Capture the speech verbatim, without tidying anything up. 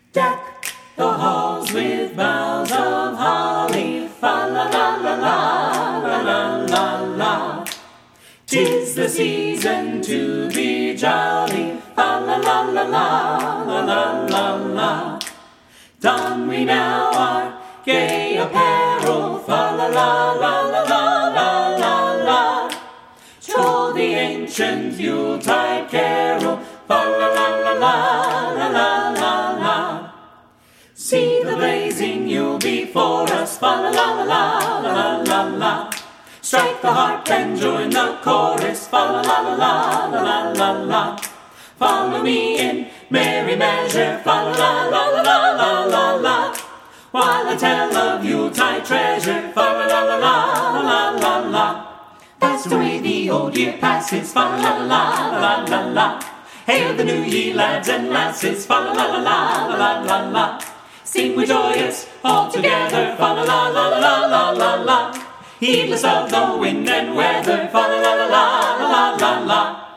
Deck the halls with boughs of holly, fa la la la la la la la la. 'Tis the season to be jolly, fa la la la la la la la la. Don we now our gay apparel, fa la la la la la la la la. Troll the ancient Yuletide carol, fa la la la la la la la la. See the blazing Yule before us, fa la la la la la la la. Strike the harp and join the chorus, fa la la la la la la la. Follow me in merry measure, fa la la la la la la la. While I tell of Yuletide treasure, fa la la la la la la la. Fast away the old year passes, fa la la la la la la. Hail the new ye lads and lasses, fa la la la la la la la. Sing we joyous all together, fa la la la la la la la. Heedless of the wind and weather, fa la la la la la la la.